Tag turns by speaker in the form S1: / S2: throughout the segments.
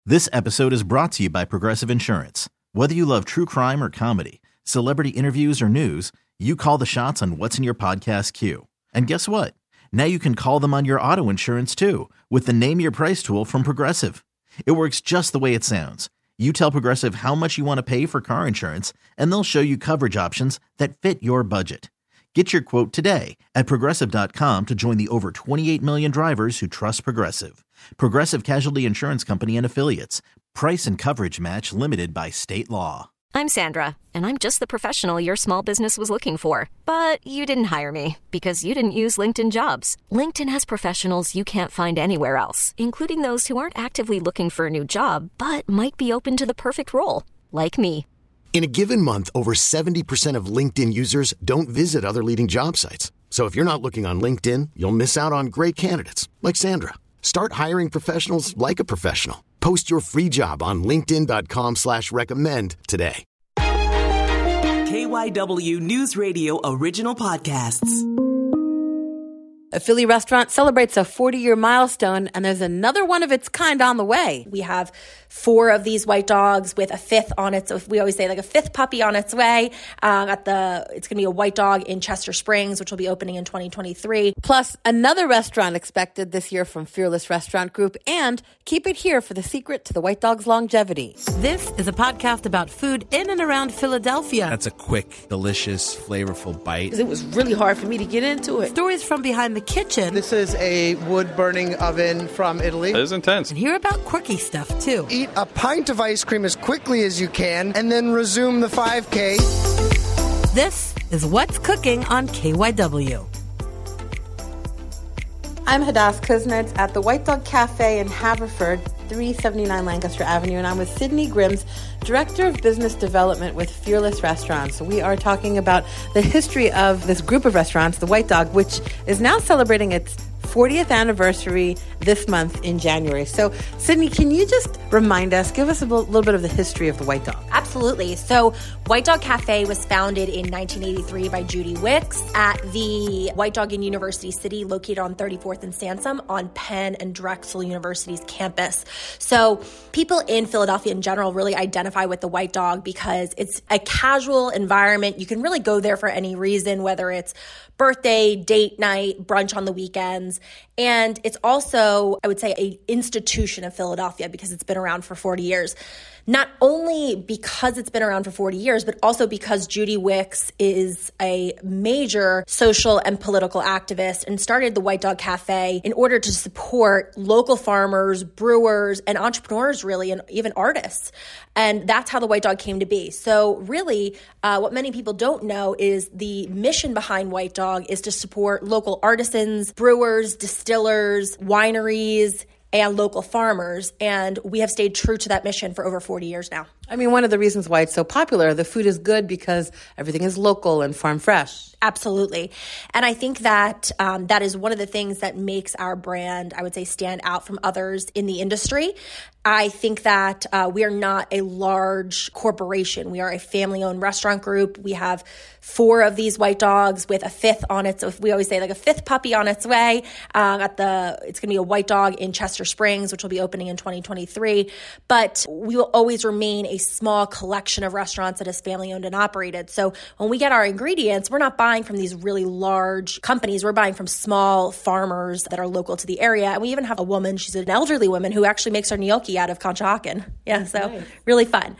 S1: This episode is brought to you by Progressive Insurance. Whether you love true crime or comedy, celebrity interviews or news, you call the shots on what's in your podcast queue. And guess what? Now you can call them on your auto insurance too with the Name Your Price tool from Progressive. It works just the way it sounds. You tell Progressive how much you want to pay for car insurance, and they'll show you coverage options that fit your budget. Get your quote today at Progressive.com to join the over 28 million drivers who trust Progressive. Progressive Casualty Insurance Company and Affiliates. Price and coverage match limited by state law.
S2: I'm Sandra, and I'm just the professional your small business was looking for. But you didn't hire me because you didn't use LinkedIn Jobs. LinkedIn has professionals you can't find anywhere else, including those who aren't actively looking for a new job, but might be open to the perfect role, like me.
S3: In a given month, over 70% of LinkedIn users don't visit other leading job sites. So if you're not looking on LinkedIn, you'll miss out on great candidates like Sandra. Start hiring professionals like a professional. Post your free job on linkedin.com/recommend today.
S4: KYW News Radio original podcasts.
S5: A Philly restaurant celebrates a 40-year milestone, and there's another one of its kind on the way.
S6: We have 4 of these white dogs with a 5th on its, we always say like a 5th puppy on its way. It's going to be a white dog in Chester Springs, which will be opening in 2023.
S5: Plus, another restaurant expected this year from Fearless Restaurant Group, and keep it here for the secret to the white dog's longevity. This is a podcast about food in and around Philadelphia.
S7: That's a quick, delicious, flavorful bite.
S8: It was really hard for me to get into it.
S5: Stories from behind the kitchen.
S9: This is a wood-burning oven from Italy.
S7: It is intense.
S5: And hear about quirky stuff, too.
S9: Eat a pint of ice cream as quickly as you can, and then resume the 5K.
S5: This is What's Cooking on KYW. I'm Hadass Kuznets at the White Dog Cafe in Haverford, 379 Lancaster Avenue, and I'm with Sydney Grims, Director of Business Development with Fearless Restaurants. We are talking about the history of this group of restaurants, the White Dog, which is now celebrating its 40th anniversary this month in January. So, Sydney, can you just remind us, give us a little bit of the history of the White Dog?
S6: Absolutely. So, White Dog Cafe was founded in 1983 by Judy Wicks at the White Dog in University City, located on 34th and Sansom on Penn and Drexel University's campus. So, people in Philadelphia in general really identify with the White Dog because it's a casual environment. You can really go there for any reason, whether it's birthday, date night, brunch on the weekends. And it's also, I would say, an institution of Philadelphia because it's been around for 40 years. Not only because it's been around for 40 years, but also because Judy Wicks is a major social and political activist and started the White Dog Cafe in order to support local farmers, brewers, and entrepreneurs, really, and even artists. And that's how the White Dog came to be. So really, what many people don't know is the mission behind White Dog is to support local artisans, brewers, distillers, wineries, and local farmers. And we have stayed true to that mission for over 40 years now.
S5: I mean, one of the reasons why it's so popular, the food is good because everything is local and farm fresh.
S6: Absolutely. And I think that that is one of the things that makes our brand, I would say, stand out from others in the industry. I think that we are not a large corporation. We are a family-owned restaurant group. We have 4 of these white dogs with a 5th on its, we always say like a 5th puppy on its way. It's going to be a white dog in Chester Springs, which will be opening in 2023. But we will always remain a small collection of restaurants that is family-owned and operated. So when we get our ingredients, we're not buying from these really large companies. We're buying from small farmers that are local to the area. And we even have a woman, she's an elderly woman, who actually makes our gnocchi out of Conshohocken. Yeah, so nice. Really fun.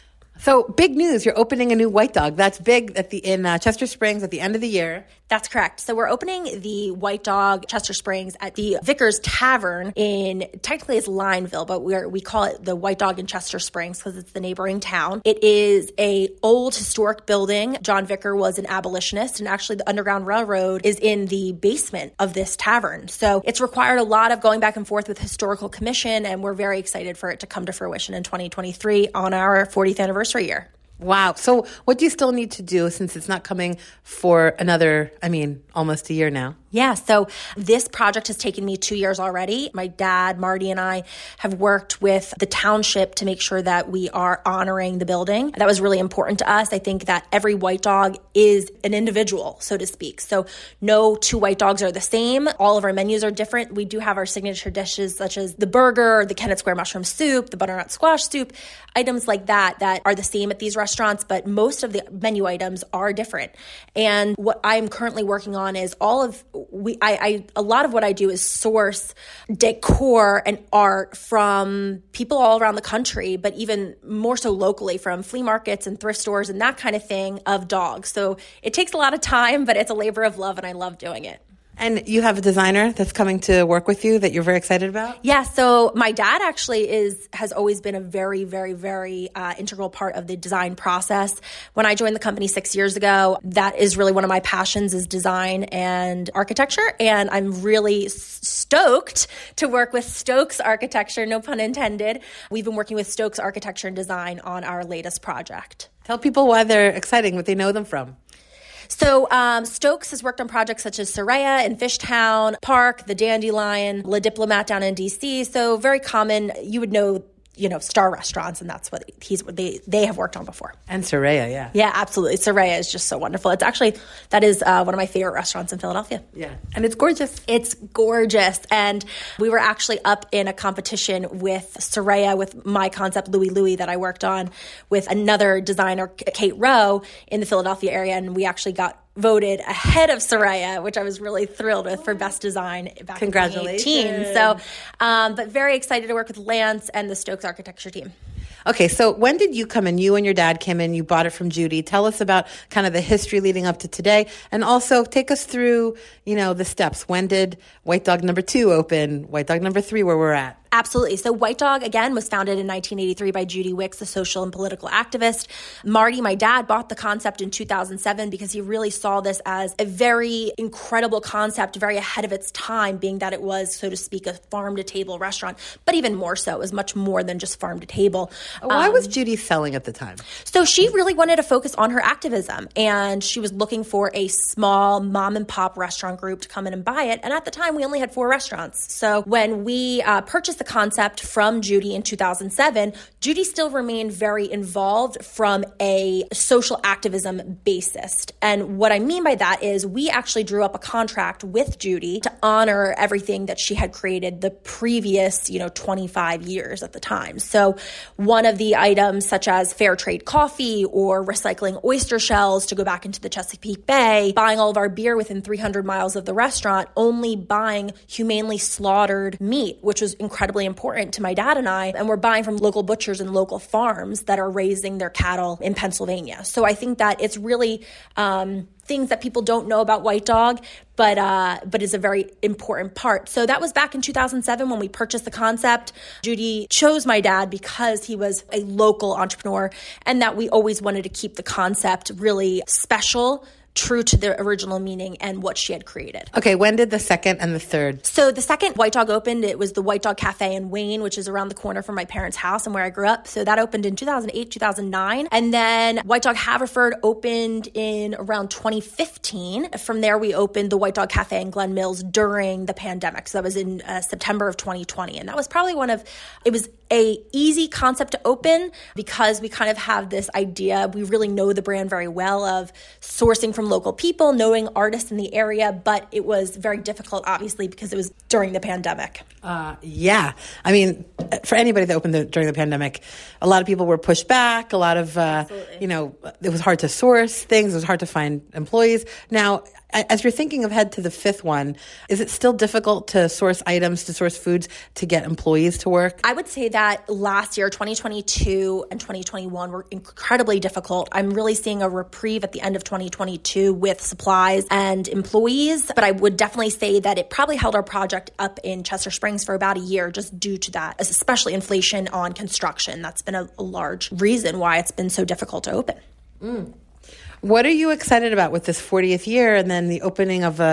S5: So big news, you're opening a new White Dog. That's big in Chester Springs at the end of the year.
S6: That's correct. So we're opening the White Dog Chester Springs at the Vickers Tavern technically it's Lineville, but we call it the White Dog in Chester Springs because it's the neighboring town. It is a old historic building. John Vicker was an abolitionist, and actually the Underground Railroad is in the basement of this tavern. So it's required a lot of going back and forth with Historical Commission, and we're very excited for it to come to fruition in 2023 on our 40th anniversary year.
S5: Wow. So what do you still need to do since it's not coming for another, almost a year now?
S6: Yeah, so this project has taken me 2 years already. My dad, Marty, and I have worked with the township to make sure that we are honoring the building. That was really important to us. I think that every White Dog is an individual, so to speak. So no two White Dogs are the same. All of our menus are different. We do have our signature dishes such as the burger, the Kennett Square mushroom soup, the butternut squash soup, items like that are the same at these restaurants, but most of the menu items are different. And what I'm currently working on is a lot of what I do is source decor and art from people all around the country, but even more so locally from flea markets and thrift stores and that kind of thing of dogs. So it takes a lot of time, but it's a labor of love and I love doing it.
S5: And you have a designer that's coming to work with you that you're very excited about?
S6: Yeah, so my dad actually has always been a very, very, very integral part of the design process. When I joined the company 6 years ago, that is really one of my passions is design and architecture. And I'm really stoked to work with Stokes Architecture, no pun intended. We've been working with Stokes Architecture and Design on our latest project.
S5: Tell people why they're exciting, what they know them from.
S6: So Stokes has worked on projects such as Soraya in Fishtown, Park, the Dandelion, Le Diplomat down in D.C. So very common. You would know, Star Restaurants, and that's what they have worked on before.
S5: And Soraya, yeah.
S6: Yeah, absolutely. Soraya is just so wonderful. It's actually, that is one of my favorite restaurants in Philadelphia.
S5: Yeah, and it's gorgeous.
S6: It's gorgeous. And we were actually up in a competition with Soraya, with my concept, Louis, that I worked on with another designer, Kate Rowe, in the Philadelphia area, and we actually got voted ahead of Soraya, which I was really thrilled with for Best Design back in 2018. So, but very excited to work with Lance and the Stokes Architecture team.
S5: Okay, so when did you come in? You and your dad came in, you bought it from Judy. Tell us about kind of the history leading up to today, and also take us through, the steps. When did White Dog number 2 open, White Dog number 3, where we're at?
S6: Absolutely. So White Dog, again, was founded in 1983 by Judy Wicks, a social and political activist. Marty, my dad, bought the concept in 2007 because he really saw this as a very incredible concept, very ahead of its time, being that it was, so to speak, a farm-to-table restaurant. But even more so, it was much more than just farm-to-table.
S5: Why was Judy selling at the time?
S6: So she really wanted to focus on her activism, and she was looking for a small mom-and-pop restaurant group to come in and buy it. And at the time, we only had 4 restaurants. So when we purchased the concept from Judy in 2007, Judy still remained very involved from a social activism basis. And what I mean by that is we actually drew up a contract with Judy to honor everything that she had created the previous, 25 years at the time. So one of the items such as fair trade coffee or recycling oyster shells to go back into the Chesapeake Bay, buying all of our beer within 300 miles of the restaurant, only buying humanely slaughtered meat, which was incredibly important to my dad and I. And we're buying from local butchers and local farms that are raising their cattle in Pennsylvania. So I think that it's really things that people don't know about White Dog, but is a very important part. So that was back in 2007 when we purchased the concept. Judy chose my dad because he was a local entrepreneur and that we always wanted to keep the concept really special, true to the original meaning and what she had created.
S5: Okay, when did the second and the third?
S6: So the second White Dog opened, it was the White Dog Cafe in Wayne, which is around the corner from my parents' house and where I grew up. So that opened in 2008, 2009. And then White Dog Haverford opened in around 2015. From there, we opened the White Dog Cafe in Glen Mills during the pandemic. So that was in September of 2020. And that was probably it was a easy concept to open because we kind of have this idea, we really know the brand very well, of sourcing from local people, knowing artists in the area, but it was very difficult, obviously, because it was during the pandemic.
S5: Yeah. I mean, for anybody that opened during the pandemic, a lot of people were pushed back. A lot of, it was hard to source things. It was hard to find employees. Now, as you're thinking ahead to the 5th one, is it still difficult to source items, to source foods, to get employees to work?
S6: I would say that last year, 2022 and 2021 were incredibly difficult. I'm really seeing a reprieve at the end of 2022 with supplies and employees, but I would definitely say that it probably held our project up in Chester Springs for about a year just due to that, especially inflation on construction. That's been a large reason why it's been so difficult to open.
S5: What are you excited about with this 40th year and then the opening of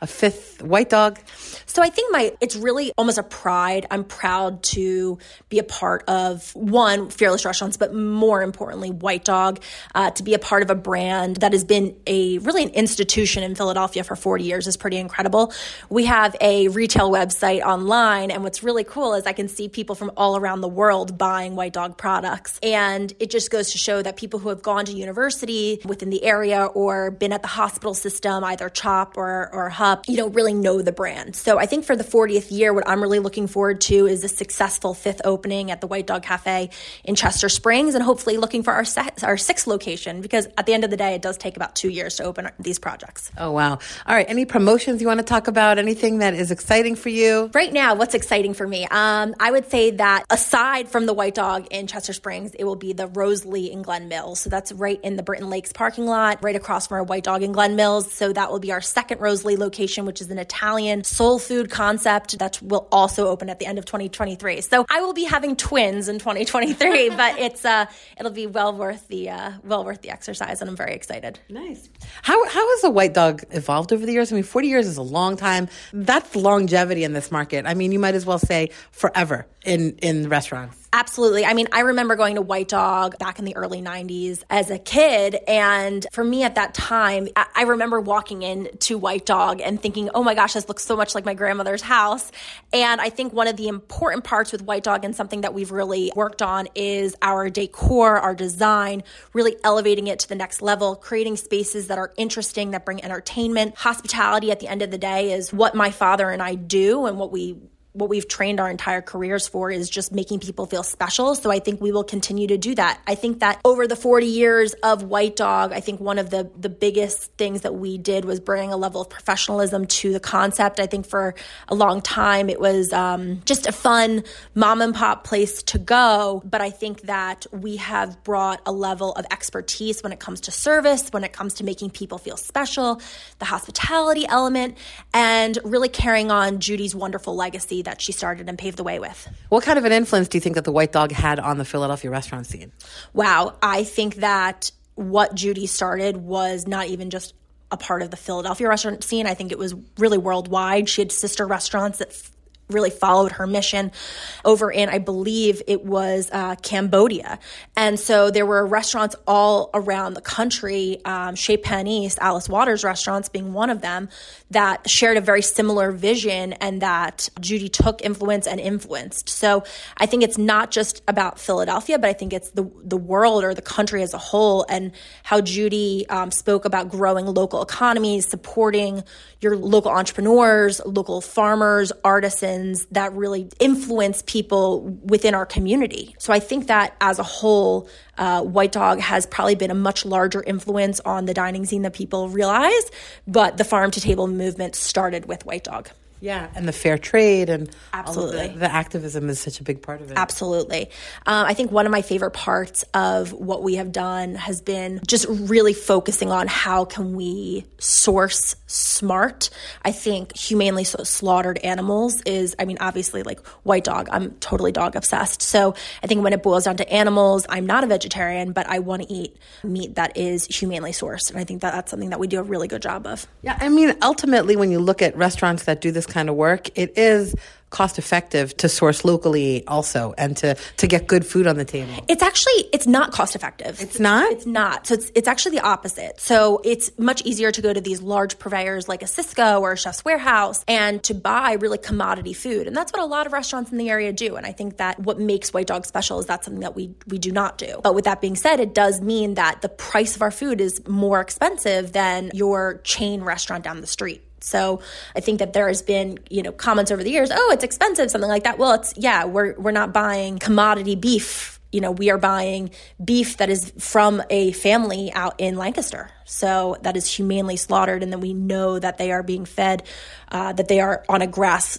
S5: a fifth White Dog?
S6: So I think it's really almost a pride. I'm proud to be a part of, one, Fearless Restaurants, but more importantly, White Dog, to be a part of a brand that has been really an institution in Philadelphia for 40 years is pretty incredible. We have a retail website online, and what's really cool is I can see people from all around the world buying White Dog products. And it just goes to show that people who have gone to university within the area or been at the hospital system, either CHOP or HUP, really know the brand. So I think for the 40th year, what I'm really looking forward to is a successful fifth opening at the White Dog Cafe in Chester Springs, and hopefully looking for our sixth location, because at the end of the day, it does take about 2 years to open these projects.
S5: Oh, wow. All right. Any promotions you want to talk about? Anything that is exciting for you?
S6: Right now, what's exciting for me? I would say that aside from the White Dog in Chester Springs, it will be the Rosalie in Glen Mills. So that's right in the Britton Lakes parking lot, right across from our White Dog in Glen Mills. So that will be our second Rosalie location, which is an Italian soul food concept that will also open at the end of 2023. So I will be having twins in 2023, but it'll be well worth the exercise, and I'm very excited.
S5: Nice. How has the White Dog evolved over the years? I mean, 40 years is a long time. That's longevity in this market. I mean, you might as well say forever in restaurants.
S6: Absolutely. I mean, I remember going to White Dog back in the early 90s as a kid. And for me at that time, I remember walking into White Dog and thinking, oh my gosh, this looks so much like my grandmother's house. And I think one of the important parts with White Dog, and something that we've really worked on, is our decor, our design, really elevating it to the next level, creating spaces that are interesting, that bring entertainment. Hospitality at the end of the day is what my father and I do, and what we've trained our entire careers for is just making people feel special. So I think we will continue to do that. I think that over the 40 years of White Dog, I think one of the biggest things that we did was bring a level of professionalism to the concept. I think for a long time it was just a fun mom and pop place to go. But I think that we have brought a level of expertise when it comes to service, when it comes to making people feel special, the hospitality element, and really carrying on Judy's wonderful legacy that she started and paved the way with.
S5: What kind of an influence do you think that the White Dog had on the Philadelphia restaurant scene?
S6: Wow. I think that what Judy started was not even just a part of the Philadelphia restaurant scene. I think it was really worldwide. She had sister restaurants that really followed her mission over in, I believe it was Cambodia. And so there were restaurants all around the country, Chez Pan East, Alice Waters restaurants being one of them, that shared a very similar vision and that Judy took influence and influenced. So I think it's not just about Philadelphia, but I think it's the world or the country as a whole, and how Judy spoke about growing local economies, supporting your local entrepreneurs, local farmers, artisans, that really influence people within our community. So I think that as a whole, White Dog has probably been a much larger influence on the dining scene than people realize, but the farm to table movement started with White Dog.
S5: Yeah, and the fair trade and
S6: absolutely
S5: the activism is such a big part of it.
S6: Absolutely. I think one of my favorite parts of what we have done has been just really focusing on how can we source smart. I think humanely slaughtered animals is, obviously like White Dog, I'm totally dog obsessed. So I think when it boils down to animals, I'm not a vegetarian, but I want to eat meat that is humanely sourced. And I think that that's something that we do a really good job of.
S5: Yeah, ultimately, when you look at restaurants that do this kind of work, it is cost effective to source locally also and to get good food on the table.
S6: It's not cost effective.
S5: It's not?
S6: It's not. So it's actually the opposite. So it's much easier to go to these large purveyors like a Sysco or a Chef's Warehouse and to buy really commodity food. And that's what a lot of restaurants in the area do. And I think that what makes White Dog special is that's something that we do not do. But with that being said, it does mean that the price of our food is more expensive than your chain restaurant down the street. So I think that there has been, comments over the years, oh, it's expensive, something like that. Well, we're not buying commodity beef. We are buying beef that is from a family out in Lancaster. So that is humanely slaughtered, and then we know that they are being fed, that they are on grass,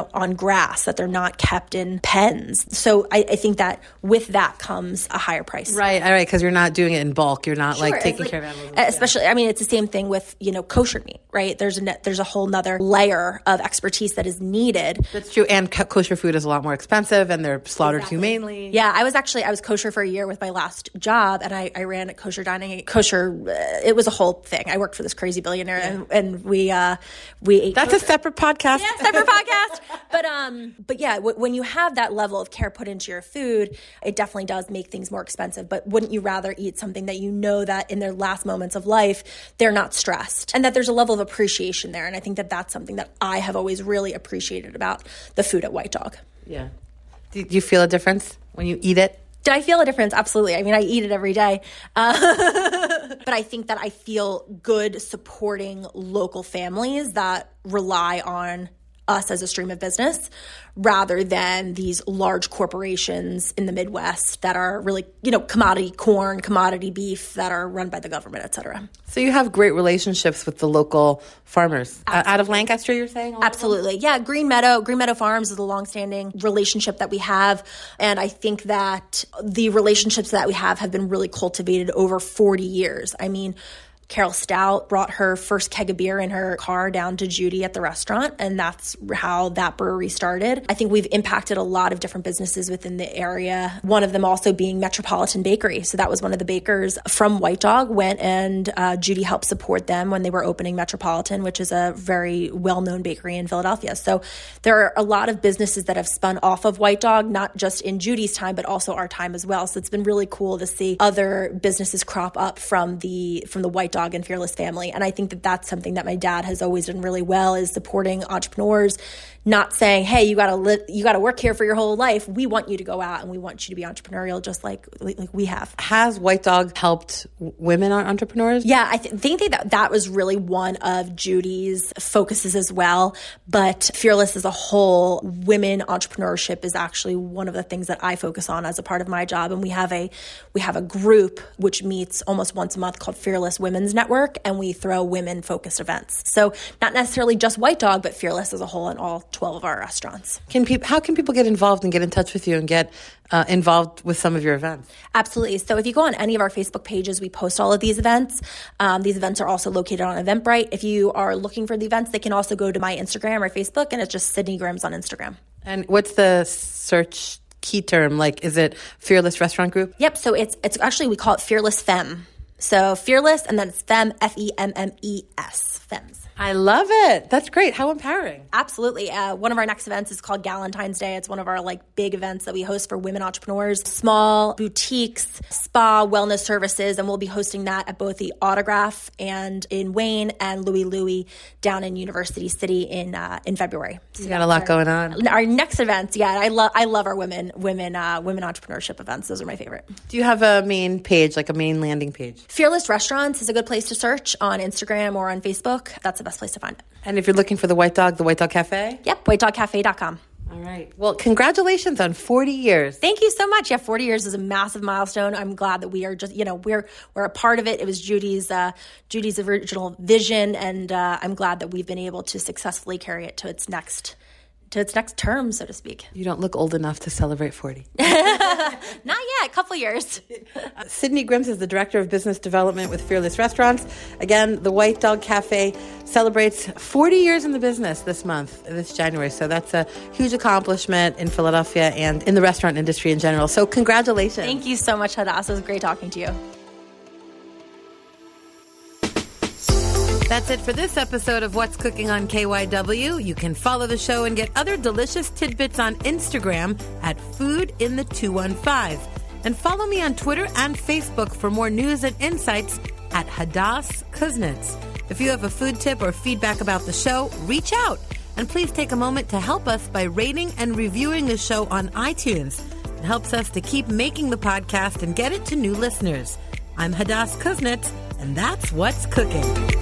S6: that they're not kept in pens. So I think that with that comes a higher price.
S5: Right, because you're not doing it in bulk. You're not taking care of animals.
S6: Especially, it's the same thing with, kosher meat, right? There's a whole nother layer of expertise that is needed.
S5: That's true, and kosher food is a lot more expensive, and they're slaughtered humanely.
S6: Yeah, I was kosher for a year with my last job, and I ran a kosher dining. It was was a whole thing. I worked for this crazy billionaire, and we ate.
S5: That's a separate podcast.
S6: Yeah, separate podcast. But yeah, when you have that level of care put into your food, it definitely does make things more expensive. But wouldn't you rather eat something that you know that in their last moments of life, they're not stressed, and that there's a level of appreciation there? And I think that that's something that I have always really appreciated about the food at White Dog.
S5: Yeah. Do you feel a difference when you eat it?
S6: Did I feel a difference? Absolutely. I mean, I eat it every day. But I think that I feel good supporting local families that rely on us as a stream of business rather than these large corporations in the Midwest that are really, commodity corn, commodity beef that are run by the government, et cetera.
S5: So you have great relationships with the local farmers. Out of Lancaster, you're saying?
S6: Absolutely. Yeah, Green Meadow Farms is a longstanding relationship that we have. And I think that the relationships that we have been really cultivated over 40 years. I mean, Carol Stout brought her first keg of beer in her car down to Judy at the restaurant, and that's how that brewery started. I think we've impacted a lot of different businesses within the area, one of them also being Metropolitan Bakery. So that was one of the bakers from White Dog went, and Judy helped support them when they were opening Metropolitan, which is a very well-known bakery in Philadelphia. So there are a lot of businesses that have spun off of White Dog, not just in Judy's time, but also our time as well. So it's been really cool to see other businesses crop up from the White Dog and Fearless family. And I think that that's something that my dad has always done really well, is supporting entrepreneurs, not saying, hey, you got to work here for your whole life. We want you to go out and we want you to be entrepreneurial just like we have.
S5: Has White Dog helped women entrepreneurs?
S6: Yeah, I think that was really one of Judy's focuses as well. But Fearless as a whole, women entrepreneurship is actually one of the things that I focus on as a part of my job. And we have a group which meets almost once a month called Fearless Women's Network, and we throw women-focused events. So not necessarily just White Dog, but Fearless as a whole in all 12 of our restaurants.
S5: How can people get involved and get in touch with you and get involved with some of your events?
S6: Absolutely. So if you go on any of our Facebook pages, we post all of these events. These events are also located on Eventbrite. If you are looking for the events, they can also go to my Instagram or Facebook, and it's just Sydney Grims on Instagram.
S5: And what's the search key term? Like, is it Fearless Restaurant Group?
S6: Yep. So it's actually, we call it Fearless Femme. So Fearless, and then it's Femme, Femmes, Femmes.
S5: I love it. That's great. How empowering.
S6: Absolutely. One of our next events is called Galentine's Day. It's one of our big events that we host for women entrepreneurs, small boutiques, spa, wellness services, and we'll be hosting that at both the Autograph and in Wayne and Louie down in University City in February. So
S5: you got a lot going on.
S6: Our next events, yeah, I love our women entrepreneurship events. Those are my favorite.
S5: Do you have a main page, like a main landing page?
S6: Fearless Restaurants is a good place to search on Instagram or on Facebook. That's the best place to find it.
S5: And if you're looking for the White Dog Cafe?
S6: Yep, whitedogcafe.com.
S5: All right. Well, congratulations on 40 years.
S6: Thank you so much. Yeah, 40 years is a massive milestone. I'm glad that we are just, we're a part of it. It was Judy's original vision, and I'm glad that we've been able to successfully carry it to its next term, so to speak.
S5: You don't look old enough to celebrate 40.
S6: Not yet, a couple years.
S5: Sydney Grims is the Director of Business Development with Fearless Restaurants. Again, the White Dog Cafe celebrates 40 years in the business this January. So that's a huge accomplishment in Philadelphia and in the restaurant industry in general. So congratulations.
S6: Thank you so much, Hadass. It was great talking to you.
S5: That's it for this episode of What's Cooking on KYW. You can follow the show and get other delicious tidbits on Instagram at foodinthe215. And follow me on Twitter and Facebook for more news and insights at Hadass Kuznets. If you have a food tip or feedback about the show, reach out. And please take a moment to help us by rating and reviewing the show on iTunes. It helps us to keep making the podcast and get it to new listeners. I'm Hadass Kuznets, and that's What's Cooking.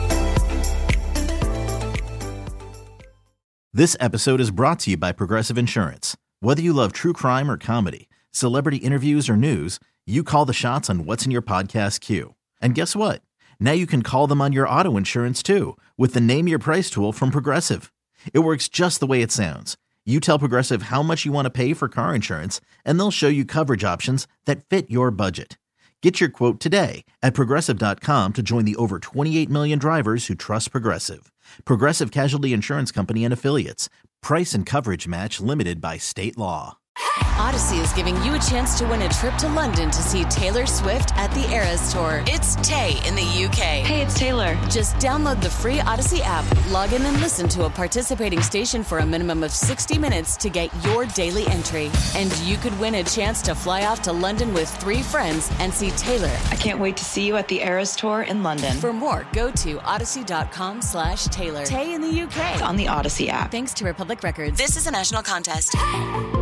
S1: This episode is brought to you by Progressive Insurance. Whether you love true crime or comedy, celebrity interviews or news, you call the shots on what's in your podcast queue. And guess what? Now you can call them on your auto insurance too with the Name Your Price tool from Progressive. It works just the way it sounds. You tell Progressive how much you want to pay for car insurance, and they'll show you coverage options that fit your budget. Get your quote today at Progressive.com to join the over 28 million drivers who trust Progressive. Progressive Casualty Insurance Company and Affiliates. Price and coverage match limited by state law.
S10: Odyssey is giving you a chance to win a trip to London to see Taylor Swift at the Eras Tour. It's Tay in the UK.
S11: Hey, it's Taylor.
S10: Just download the free Odyssey app, log in and listen to a participating station for a minimum of 60 minutes to get your daily entry. And you could win a chance to fly off to London with 3 friends and see Taylor.
S11: I can't wait to see you at the Eras Tour in London.
S10: For more, go to odyssey.com/Taylor. Tay in the UK.
S11: It's on the Odyssey app.
S10: Thanks to Republic Records. This is a national contest.